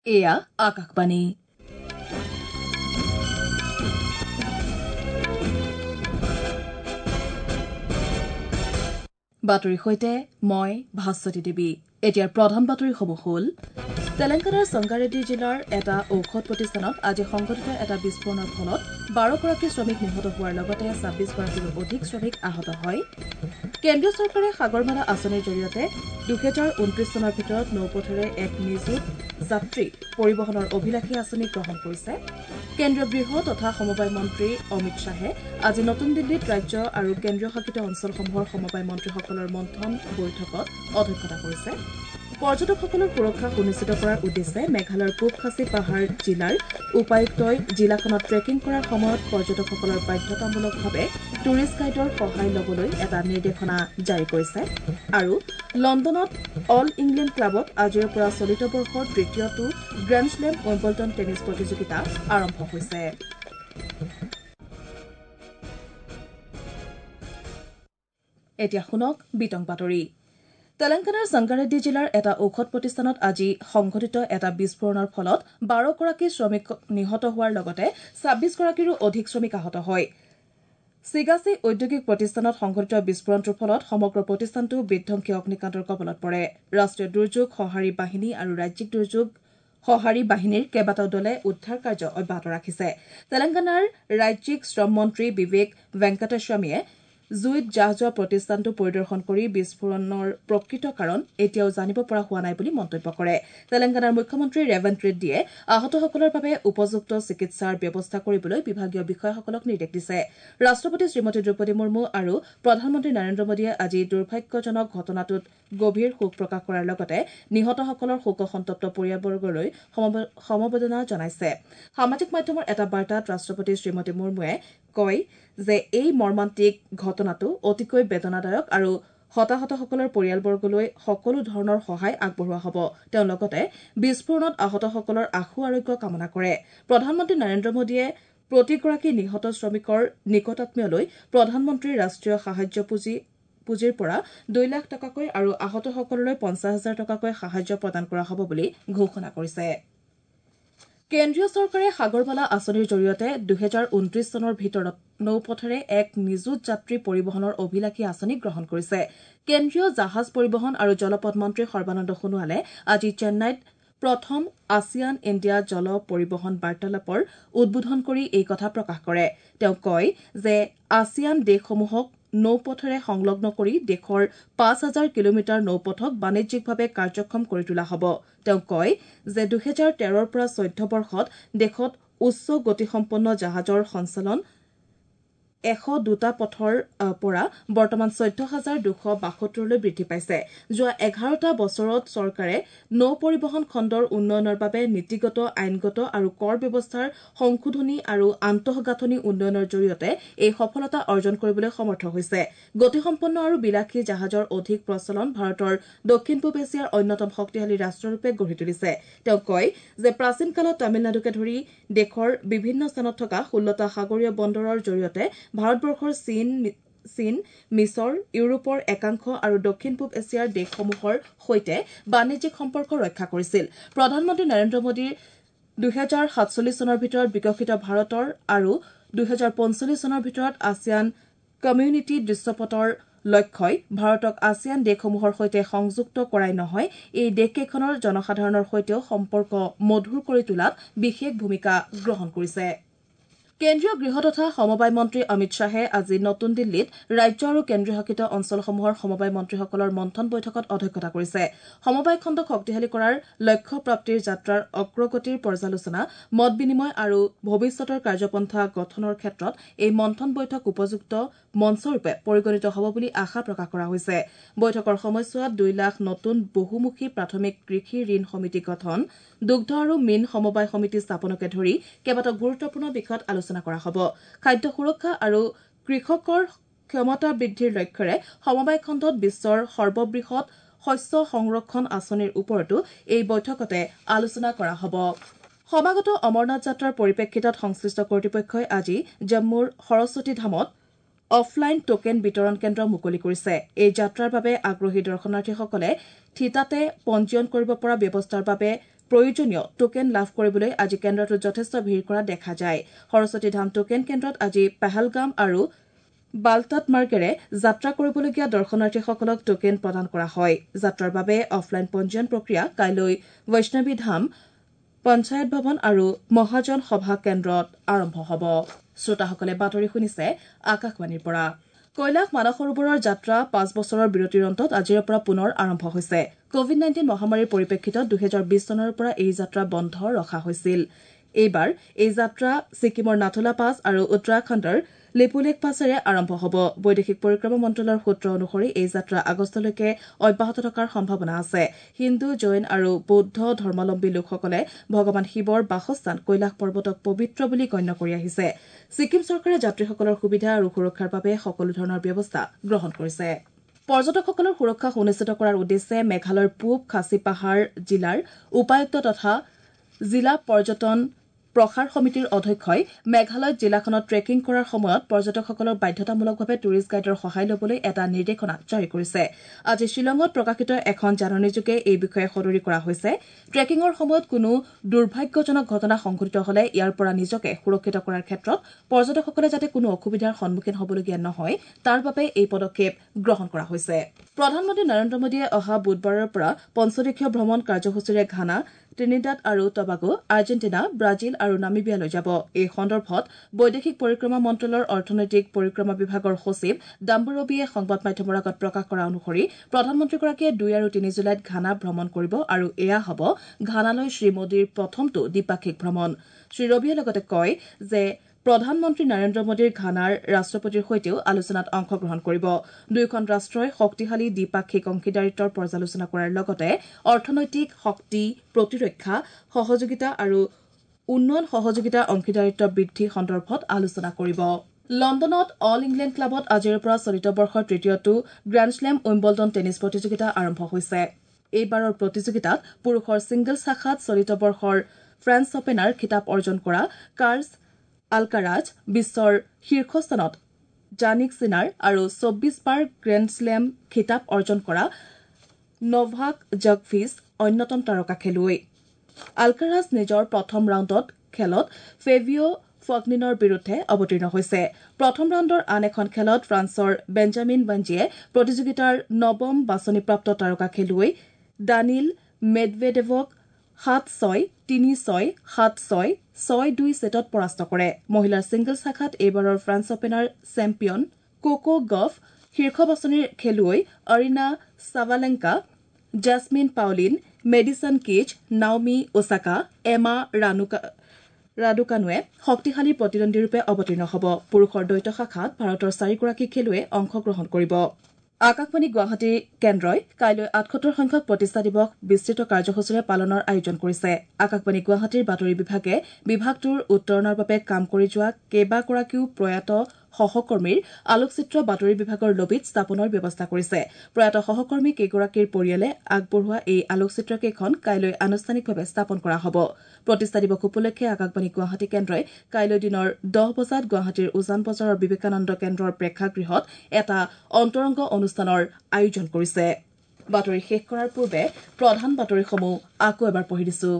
এয়া আকাশবাণী বাতৰিৰ সৈতে মই ভাস্বতী দেৱী। এতিয়াৰ প্ৰধান বাতৰিসমূহ হ'ল তেলেংগানাৰ সংগাৰেড্ডী জিলাৰ এটা ঔষধ প্ৰতিষ্ঠানত আজি সংঘটিত এটা বিস্ফোৰণৰ ফলত 12গৰাকী শ্ৰমিক নিহত হোৱাৰ লগতে 26গৰাকীৰো অধিক শ্ৰমিক আহত হয়। কেন্দ্ৰীয় চৰকাৰে সাগৰমালা আঁচনিৰ জৰিয়তে 2029 চনৰ ভিতৰত নৌপথেৰে এক নিযুত যাত্ৰী পৰিবহণৰ অভিলাষী আঁচনি গ্ৰহণ কৰিছে। কেন্দ্ৰীয় গৃহ তথা সমবায় মন্ত্ৰী অমিত শ্বাহে আজি নতুন দিল্লীত ৰাজ্য আৰু কেন্দ্ৰীয় শাসিত অঞ্চলসমূহৰ সমবায় মন্ত্ৰীসকলৰ মন্থন বৈঠকত অধ্যক্ষতা কৰিছে। পৰ্যটকসকলৰ সুৰক্ষা সুনিশ্চিত কৰাৰ উদ্দেশ্যে মেঘালয়ৰ পূব খাছী পাহাৰ জিলাৰ উপায়ুক্তই জিলাখনত ট্ৰেকিং কৰাৰ সময়ত পৰ্যটকসকলৰ বাধ্যতামূলকভাৱে টুৰিষ্ট গাইডৰ সহায় লবলৈ এটা নিৰ্দেশনা জাৰি কৰিছে। আৰু লণ্ডনত অল ইংলেণ্ড ক্লাবত আজিৰ পৰা চলিত বৰ্ষৰ তৃতীয়টো গ্ৰেণ্ডশ্লেম উইম্বলটন টেনিছ প্ৰতিযোগিতা আৰম্ভ হৈছে। এতিয়া শুনক বিতং বাতৰি। তেলেংগানাৰ সংগাৰেড্ডী জিলাৰ এটা ঔষধ প্ৰতিষ্ঠানত আজি সংঘটিত এটা বিস্ফোৰণৰ ফলত 12গৰাকী শ্ৰমিক নিহত হোৱাৰ লগতে 26গৰাকীৰো অধিক শ্ৰমিক আহত হয়। চিগাচী ঔদ্যোগিক প্ৰতিষ্ঠানত সংঘটিত বিস্ফোৰণটোৰ ফলত সমগ্ৰ প্ৰতিষ্ঠানটো বিধ্বংসী অগ্নিকাণ্ডৰ কবলত পৰে। ৰাষ্ট্ৰীয় দুৰ্যোগ সঁহাৰি বাহিনী আৰু ৰাজ্যিক দুৰ্যোগ সঁহাৰি বাহিনীৰ কেইবাটাও দলে উদ্ধাৰ কাৰ্য অব্যাহত ৰাখিছে। তেলেংগানাৰ ৰাজ্যিক শ্ৰম মন্ত্ৰী বিবেক ভেংকটেস্বামীয়ে জুইত জাহ যোৱা প্ৰতিষ্ঠানটো পৰিদৰ্শন কৰি বিস্ফোৰণৰ প্ৰকৃত কাৰণ এতিয়াও জানিব পৰা হোৱা নাই বুলি মন্তব্য কৰে। তেলেংগানাৰ মুখ্যমন্ত্ৰী ৰেৱন্ত ৰেড্ডীয়ে আহতসকলৰ বাবে উপযুক্ত চিকিৎসাৰ ব্যৱস্থা কৰিবলৈ বিভাগীয় বিষয়াসকলক নিৰ্দেশ দিছে। ৰাষ্ট্ৰপতি শ্ৰীমতী দ্ৰৌপদী মুৰ্মু আৰু প্ৰধানমন্ত্ৰী নৰেন্দ্ৰ মোদীয়ে আজি দুৰ্ভাগ্যজনক ঘটনাটোত গভীৰ শোক প্ৰকাশ কৰাৰ লগতে নিহতসকলৰ শোকসন্তপ্ত পৰিয়ালবৰ্গলৈ সমবেদনা জনাইছে। সামাজিক মাধ্যমৰ এটা বাৰ্তাত ৰাষ্ট্ৰপতি শ্ৰীমতী মুৰ্মুৱে কয় যে এই মৰ্মান্তিক ঘটনাটো অতিকৈ বেদনাদায়ক আৰু হতাহতসকলৰ পৰিয়ালবৰ্গলৈ সকলো ধৰণৰ সহায় আগবঢ়োৱা হ'ব। তেওঁ লগতে বিস্ফোৰণত আহতসকলৰ আশু আৰোগ্য কামনা কৰে। প্ৰধানমন্ত্ৰী নৰেন্দ্ৰ মোদীয়ে প্ৰতিগৰাকী নিহত শ্ৰমিকৰ নিকটাত্মীয়লৈ প্ৰধানমন্ত্ৰীৰ ৰাষ্ট্ৰীয় সাহায্য পুঁজিৰ পৰা 2 লাখ টকাকৈ আৰু আহতসকললৈ 50,000 টকাকৈ সাহায্য প্ৰদান কৰা হ'ব বুলি ঘোষণা কৰিছে। কেন্দ্ৰীয় চৰকাৰে সাগৰমালা আঁচনিৰ জৰিয়তে 2029 চনৰ ভিতৰত নৌপথেৰে এক নিযুত যাত্ৰী পৰিবহণৰ অভিলাষী আঁচনি গ্ৰহণ কৰিছে। কেন্দ্ৰীয় জাহাজ পৰিবহণ আৰু জলপথ মন্ত্ৰী সৰ্বানন্দ সোণোৱালে আজি চেন্নাইত প্ৰথম আছিয়ান ইণ্ডিয়া জল পৰিবহণ বাৰ্তালাপৰ উদ্বোধন কৰি এই কথা প্ৰকাশ কৰে। তেওঁ কয় যে আছিয়ান দেশসমূহক নৌপথেৰে সংলগ্ন কৰি দেশৰ 5,000 কিলোমিটাৰ নৌপথক বাণিজ্যিকভাৱে কাৰ্যক্ষম কৰি তোলা হ'ব। তেওঁ কয় যে 2013ৰ পৰা 14 বৰ্ষত দেশত উচ্চ গতিসম্পন্ন জাহাজৰ সঞ্চালন 102টা পথৰ পৰা বৰ্তমান 14,272লৈ বৃদ্ধি পাইছে। যোৱা 11টা বছৰত চৰকাৰে নৌ পৰিবহণ খণ্ডৰ উন্নয়নৰ বাবে নীতিগত, আইনগত আৰু কৰ ব্যৱস্থাৰ সংশোধনী আৰু আন্তঃগাঁথনি উন্নয়নৰ জৰিয়তে এই সফলতা অৰ্জন কৰিবলৈ সমৰ্থ হৈছে। গতিসম্পন্ন আৰু বিলাসী জাহাজৰ অধিক প্ৰচলন ভাৰতৰ দক্ষিণ পূব এছিয়াৰ অন্যতম শক্তিশালী ৰাষ্ট্ৰৰূপে গঢ়ি তুলিছে। তেওঁ কয় যে প্ৰাচীন কালত তামিলনাডুকে ধৰি দেশৰ বিভিন্ন স্থানত থকা 16টা সাগৰীয় বন্দৰৰ জৰিয়তে ভাৰতবৰ্ষৰ চীন, মিছৰ, ইউৰোপৰ একাংশ আৰু দক্ষিণ পূব এছিয়াৰ দেশসমূহৰ সৈতে বাণিজ্যিক সম্পৰ্ক ৰক্ষা কৰিছিল। প্ৰধানমন্ত্ৰী নৰেন্দ্ৰ মোদীৰ 2047 চনৰ ভিতৰত বিকশিত ভাৰতৰ আৰু 2045 চনৰ ভিতৰত আছিয়ান কমিউনিটি দৃশ্যপটৰ লক্ষ্যই ভাৰতক আছিয়ান দেশসমূহৰ সৈতে সংযুক্ত কৰাই নহয়, এই দেশকেইখনৰ জনসাধাৰণৰ সৈতেও সম্পৰ্ক মধুৰ কৰি তোলাত বিশেষ ভূমিকা গ্ৰহণ কৰিছে। কেন্দ্ৰীয় গৃহ তথা সমবায় মন্ত্ৰী অমিত শ্বাহে আজি নতুন দিল্লীত ৰাজ্য আৰু কেন্দ্ৰীয় শাসিত অঞ্চলসমূহৰ সমবায় মন্ত্ৰীসকলৰ মন্থন বৈঠকত অধ্যক্ষতা কৰিছে। সমবায় খণ্ডক শক্তিশালী কৰাৰ লক্ষ্য প্ৰাপ্তিৰ যাত্ৰাৰ অগ্ৰগতিৰ পৰ্যালোচনা, মত বিনিময় আৰু ভৱিষ্যতৰ কাৰ্যপন্থা গঠনৰ ক্ষেত্ৰত এই মন্থন বৈঠক উপযুক্ত মঞ্চৰূপে পৰিগণিত হ'ব বুলি আশা প্ৰকাশ কৰা হৈছে। বৈঠকৰ সময়ছোৱাত 2 লাখ নতুন বহুমুখী প্ৰাথমিক কৃষি ঋণ সমিতি গঠন, দুগ্ধ আৰু মীন সমবায় সমিতি স্থাপনকে ধৰি কেইবাটাও গুৰুত্বপূৰ্ণ বিষয়ত আলোচনা কৰা হ'ব। খাদ্য সুৰক্ষা আৰু কৃষকৰ ক্ষমতা বৃদ্ধিৰ লক্ষ্যৰে সমবায় খণ্ডত বিশ্বৰ সৰ্ববৃহৎ শস্য সংৰক্ষণ আঁচনিৰ ওপৰতো এই বৈঠকতে আলোচনা কৰা হ'ব। সমাগত অমৰনাথ যাত্ৰাৰ পৰিপ্ৰেক্ষিতত সংশ্লিষ্ট কৰ্তৃপক্ষই আজি জম্মুৰ সৰস্বতী ধামত অফলাইন টোকেন বিতৰণ কেন্দ্ৰ মুকলি কৰিছে। এই যাত্ৰাৰ বাবে আগ্ৰহী দৰ্শনাৰ্থীসকলে থিতাতে পঞ্জীয়ন কৰিব পৰা ব্যৱস্থাৰ বাবে প্ৰয়োজনীয় টোকেন লাভ কৰিবলৈ আজি কেন্দ্ৰটোত যথেষ্ট ভিৰ কৰা দেখা যায় সৰস্বতী ধাম টোকেন কেন্দ্ৰত আজি পেহেলগাম আৰু বালতাত মাৰ্গেৰে যাত্ৰা কৰিবলগীয়া দৰ্শনাৰ্থীসকলক টোকেন প্ৰদান কৰা হয় যাত্ৰাৰ বাবে অফলাইন পঞ্জীয়ন প্ৰক্ৰিয়া কাইলৈ বৈষ্ণৱী ধাম পঞ্চায়ত ভৱন আৰু মহাজন সভা কেন্দ্ৰত আৰম্ভ হ'ব শ্ৰোতাসকলে বাতৰি শুনিছে আকাশবাণীৰ পৰা কৈলাশ মানস সৰোবৰৰ যাত্ৰা 5 বছৰৰ বিৰতিৰ অন্তত আজিৰ পৰা পুনৰ আৰম্ভ হৈছে কোভিড-19 মহামাৰীৰ পৰিপ্ৰেক্ষিতত 2020 চনৰ পৰা এই যাত্ৰা বন্ধ ৰখা হৈছিল এইবাৰ এই যাত্ৰা ছিকিমৰ নাথুলা পাছ আৰু উত্তৰাখণ্ডৰ লিপুলেখ পাছেৰে আৰম্ভ হ'ব বৈদেশিক পৰিক্ৰমা মন্ত্ৰালয়ৰ সূত্ৰ অনুসৰি এই যাত্ৰা আগষ্টলৈকে অব্যাহত থকাৰ সম্ভাৱনা আছে হিন্দু জৈন আৰু বৌদ্ধ ধৰ্মাৱলম্বী লোকসকলে ভগৱান শিৱৰ বাসস্থান কৈলাশ পৰ্বতক পবিত্ৰ বুলি গণ্য কৰি আহিছে ছিকিম চৰকাৰে যাত্ৰীসকলৰ সুবিধা আৰু সুৰক্ষাৰ বাবে সকলো ধৰণৰ ব্যৱস্থা গ্ৰহণ কৰিছে পৰ্যটকসকলৰ সুৰক্ষা সুনিশ্চিত কৰাৰ উদ্দেশ্যে মেঘালয়ৰ পূব খাচী পাহাৰ জিলাৰ উপায়ুক্ত তথা জিলা পৰ্যটন প্ৰসাৰ সমিতিৰ অধ্যক্ষই মেঘালয়ত জিলাখনত ট্ৰেকিং কৰাৰ সময়ত পৰ্যটকসকলৰ বাধ্যতামূলকভাৱে টুৰিষ্ট গাইডৰ সহায় ল'বলৈ এটা নিৰ্দেশনা জাৰি কৰিছে আজি শ্বিলঙত প্ৰকাশিত এখন জাননীযোগে এই বিষয়ে সদৰি কৰা হৈছে ট্ৰেকিঙৰ সময়ত কোনো দুৰ্ভাগ্যজনক ঘটনা সংঘটিত হলে ইয়াৰ পৰা নিজকে সুৰক্ষিত কৰাৰ ক্ষেত্ৰত পৰ্যটকসকলে যাতে কোনো অসুবিধাৰ সন্মুখীন হ'বলগীয়া নহয় তাৰ বাবে এই পদক্ষেপ গ্ৰহণ কৰা হৈছে প্ৰধানমন্ত্ৰী নৰেন্দ্ৰ মোদীয়ে অহা বুধবাৰৰ পৰা পঞ্চদেশীয় ভ্ৰমণ কাৰ্যসূচীৰে ঘানা ট্ৰিনিডাড আৰু টবাগো আৰ্জেণ্টিনা ব্ৰাজিল আৰু নামিবিয়ালৈ যাব এই সন্দৰ্ভত বৈদেশিক পৰিক্ৰমা মন্ত্ৰালয়ৰ অৰ্থনৈতিক পৰিক্ৰমা বিভাগৰ সচিব ডাম্বৰবিয়ে সংবাদ মাধ্যমৰ আগত প্ৰকাশ কৰা অনুসৰি প্ৰধানমন্ত্ৰীগৰাকীয়ে 2 আৰু 3 জুলাইত ঘানা ভ্ৰমণ কৰিব আৰু এয়া হ'ব ঘানালৈ শ্ৰীমোদীৰ প্ৰথমটো দ্বিপাক্ষিক ভ্ৰমণ শ্ৰীৰবিয়ে লগতে কয় যে প্ৰধানমন্ত্ৰী নৰেন্দ্ৰ মোদীৰ ঘানাৰ ৰাষ্ট্ৰপতিৰ সৈতেও আলোচনাত অংশগ্ৰহণ কৰিব দুয়োখন ৰাষ্ট্ৰই শক্তিশালী দ্বিপাক্ষিক অংশীদাৰিত্বৰ পৰ্যালোচনা কৰাৰ লগতে অৰ্থনৈতিক শক্তি প্ৰতিৰক্ষা সহযোগিতা আৰু উন্নয়ন সহযোগিতা অংশীদাৰিত্ব বৃদ্ধি সন্দৰ্ভত আলোচনা কৰিব লণ্ডনত অল ইংলেণ্ড ক্লাবত আজিৰ পৰা চলিত বৰ্ষৰ তৃতীয়টো গ্ৰেণ্ডশ্লেম উইম্বলডন টেনিছ প্ৰতিযোগিতা আৰম্ভ হৈছে এইবাৰৰ প্ৰতিযোগিতাত পুৰুষৰ ছিংগলছ শাখাত চলিত বৰ্ষৰ ফ্ৰেঞ্চ অপেনাৰ খিতাপ অৰ্জন কৰা কাৰ্লছ আলকাৰাজ বিশ্বৰ শীৰ্ষস্থানত জানিক সিনাৰ আৰু 24 বাৰ গ্ৰেণ্ডশ্লেম খিতাপ অৰ্জন কৰা নভাক জকভিচ অন্যতম তাৰকা খেলুৱৈ আলকাৰাজ নিজৰ প্ৰথম ৰাউণ্ডত খেলত ফেভিঅ' ফগনিনৰ বিৰুদ্ধে অৱতীৰ্ণ হৈছে প্ৰথম ৰাউণ্ডৰ আন এখন খেলত ফ্ৰান্সৰ বেঞ্জামিন বাঞ্জিয়ে প্ৰতিযোগিতাৰ নৱম বাছনিপ্ৰাপ্ত তাৰকা খেলুৱৈ ডানিল মেডভেডেভক 7-6, 3-6, 7-6, 6-2 ছেটত পৰাস্ত কৰে মহিলাৰ ছিংগলছ শাখাত এইবাৰৰ ফ্ৰেঞ্চ অপেনাৰ চেম্পিয়ন কোকো গফ শীৰ্ষ বাছনিৰ খেলুৱৈ Aryna Sabalenka Jasmine Paolini Madison Keys Naomi Osaka Emma ৰাডুকানুৱে শক্তিশালী প্ৰতিদ্বন্দ্বীৰূপে অৱতীৰ্ণ হ'ব পুৰুষৰ দ্বৈত শাখাত ভাৰতৰ 4গৰাকী খেলুৱৈয়ে অংশগ্ৰহণ কৰিব আকাশবাণী গুৱাহাটী কেন্দ্ৰই কাইলৈ 78 সংখ্যক প্ৰতিষ্ঠা দিৱস বিস্তৃত কাৰ্যসূচীৰে পালনৰ আয়োজন কৰিছে আকাশবাণী গুৱাহাটীৰ বাতৰি বিভাগে বিভাগটোৰ উত্তৰণৰ বাবে কাম কৰি যোৱা কেইবাগৰাকীও প্ৰয়াত সহকৰ্মীৰ আলোকচিত্ৰ বাতৰি বিভাগৰ লবিত স্থাপনৰ ব্যৱস্থা কৰিছে প্ৰয়াত সহকৰ্মী কেইগৰাকীৰ পৰিয়ালে আগবঢ়োৱা এই আলোকচিত্ৰকেইখন কাইলৈ আনুষ্ঠানিকভাৱে স্থাপন কৰা হ'ব প্ৰতিষ্ঠা দিৱস উপলক্ষে আকাশবাণী গুৱাহাটী কেন্দ্ৰই কাইলৈ দিনৰ 10 বজাত গুৱাহাটীৰ উজান বজাৰৰ বিবেকানন্দ কেন্দ্ৰৰ প্ৰেক্ষাগৃহত এটা অন্তৰংগ অনুষ্ঠানৰ আয়োজন কৰিছে বাতৰি শেষ কৰাৰ পূৰ্বে প্ৰধান বাতৰিসমূহ আকৌ এবাৰ পঢ়ি দিছো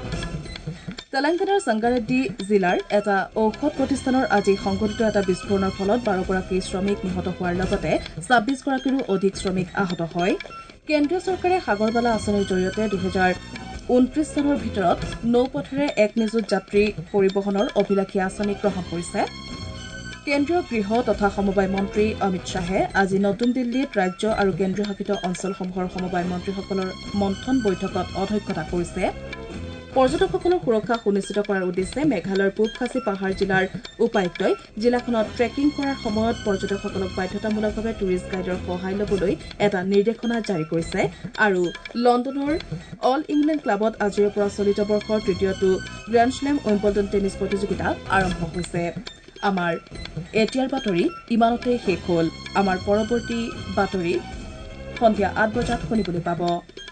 তেলেংগানাৰ সংগাৰেড্ডী জিলাৰ এটা ঔষধ প্ৰতিষ্ঠানৰ আজি সংঘটিত এটা বিস্ফোৰণৰ ফলত 12গৰাকী শ্ৰমিক নিহত হোৱাৰ লগতে 26 গৰাকীৰো অধিক শ্ৰমিক আহত হয় কেন্দ্ৰীয় চৰকাৰে সাগৰবালা আঁচনিৰ জৰিয়তে 2029 চনৰ ভিতৰত নৌপথেৰে এক নিযুত যাত্ৰী পৰিবহণৰ অভিলাষী আঁচনি গ্ৰহণ কৰিছে কেন্দ্ৰীয় গৃহ তথা সমবায় মন্ত্ৰী অমিত শ্বাহে আজি নতুন দিল্লীত ৰাজ্য আৰু কেন্দ্ৰীয় শাসিত অঞ্চলসমূহৰ সমবায় মন্ত্ৰীসকলৰ মন্থন বৈঠকত অধ্যক্ষতা কৰিছে পৰ্যটকসকলৰ সুৰক্ষা সুনিশ্চিত কৰাৰ উদ্দেশ্যে মেঘালয়ৰ পূব খাচী পাহাৰ জিলাৰ উপায়ুক্তই জিলাখনত ট্ৰেকিং কৰাৰ সময়ত পৰ্যটকসকলক বাধ্যতামূলকভাৱে টুৰিষ্ট গাইডৰ সহায় ল'বলৈ এটা নিৰ্দেশনা জাৰি কৰিছে আৰু লণ্ডনৰ অল ইংলেণ্ড ক্লাবত আজিৰ পৰা চলিত বৰ্ষৰ তৃতীয়টো গ্ৰেণ্ডশ্লেম উইম্বলডন টেনিছ প্ৰতিযোগিতা আৰম্ভ হৈছে আমাৰ এতিয়াৰ বাতৰি ইমানতে শেষ হ'ল আমাৰ পৰৱৰ্তী বাতৰি সন্ধিয়া 8 বজাত শুনিবলৈ পাব